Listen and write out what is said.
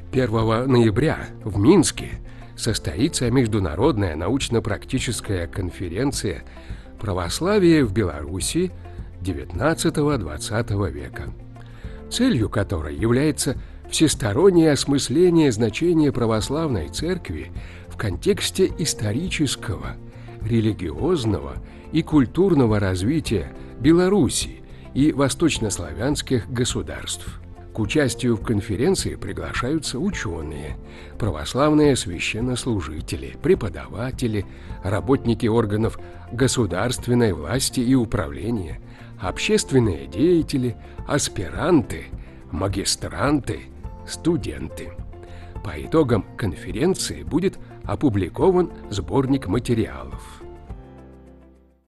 1 ноября в Минске состоится международная научно-практическая конференция «Православие в Беларуси XIX-XX века», целью которой является всестороннее осмысление значения православной церкви в контексте исторического, религиозного и культурного развития Беларуси и восточнославянских государств. К участию в конференции приглашаются ученые, православные священнослужители, преподаватели, работники органов государственной власти и управления, общественные деятели, аспиранты, магистранты, студенты. По итогам конференции будет опубликован сборник материалов.